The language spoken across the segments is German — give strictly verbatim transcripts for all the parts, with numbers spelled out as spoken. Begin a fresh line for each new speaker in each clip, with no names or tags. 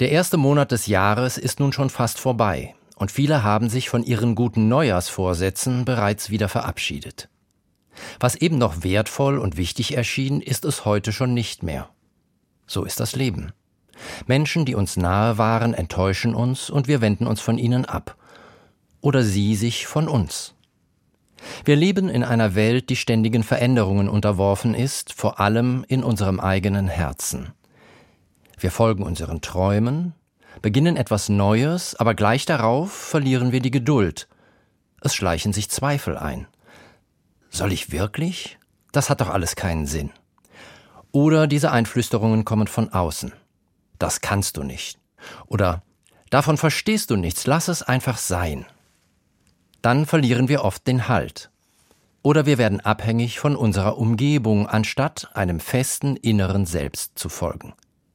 Der erste Monat des Jahres ist nun schon fast vorbei und viele haben sich von ihren guten Neujahrsvorsätzen bereits wieder verabschiedet. Was eben noch wertvoll und wichtig erschien, ist es heute schon nicht mehr. So ist das Leben. Menschen, die uns nahe waren, enttäuschen uns und wir wenden uns von ihnen ab. Oder sie sich von uns. Wir leben in einer Welt, die ständigen Veränderungen unterworfen ist, vor allem in unserem eigenen Herzen. Wir folgen unseren Träumen, beginnen etwas Neues, aber gleich darauf verlieren wir die Geduld. Es schleichen sich Zweifel ein. Soll ich wirklich? Das hat doch alles keinen Sinn. Oder diese Einflüsterungen kommen von außen. Das kannst du nicht. Oder davon verstehst du nichts, lass es einfach sein. Dann verlieren wir oft den Halt. Oder wir werden abhängig von unserer Umgebung, anstatt einem festen inneren Selbst zu folgen.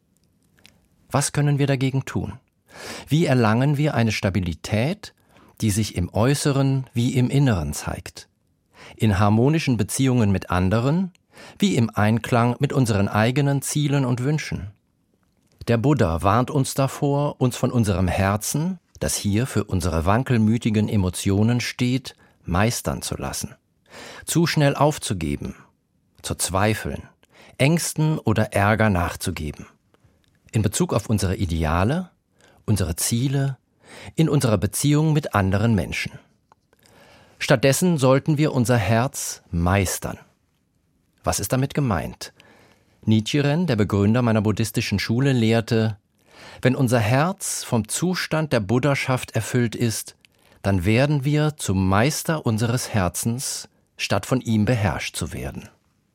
Was können wir dagegen tun? Wie erlangen wir eine Stabilität, die sich im Äußeren wie im Inneren zeigt? In harmonischen Beziehungen mit anderen, wie im Einklang mit unseren eigenen Zielen und Wünschen. Der Buddha warnt uns davor, uns von unserem Herzen, das hier für unsere wankelmütigen Emotionen steht, meistern zu lassen. Zu schnell aufzugeben, zu zweifeln, Ängsten oder Ärger nachzugeben. In Bezug auf unsere Ideale, unsere Ziele, in unserer Beziehung mit anderen Menschen. Stattdessen sollten wir unser Herz meistern. Was ist damit gemeint? Nichiren, der Begründer meiner buddhistischen Schule, lehrte: Wenn unser Herz vom Zustand der Buddhaschaft erfüllt ist, dann werden wir zum Meister unseres Herzens, statt von ihm beherrscht zu werden.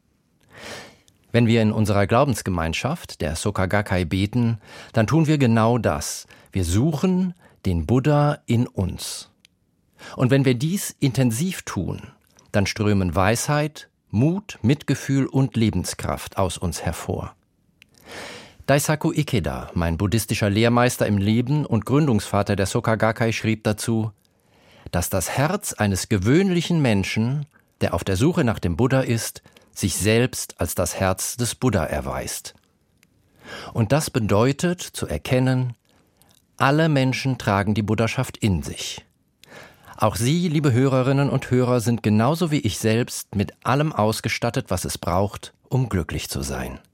Wenn wir in unserer Glaubensgemeinschaft, der Soka Gakkai, beten, dann tun wir genau das. Wir suchen den Buddha in uns. Und wenn wir dies intensiv tun, dann strömen Weisheit, Mut, Mitgefühl und Lebenskraft aus uns hervor. Daisaku Ikeda, mein buddhistischer Lehrmeister im Leben und Gründungsvater der Soka Gakkai, schrieb dazu, dass das Herz eines gewöhnlichen Menschen, der auf der Suche nach dem Buddha ist, sich selbst als das Herz des Buddha erweist. Und das bedeutet zu erkennen, alle Menschen tragen die Buddhaschaft in sich. Auch Sie, liebe Hörerinnen und Hörer, sind genauso wie ich selbst mit allem ausgestattet, was es braucht, um glücklich zu sein.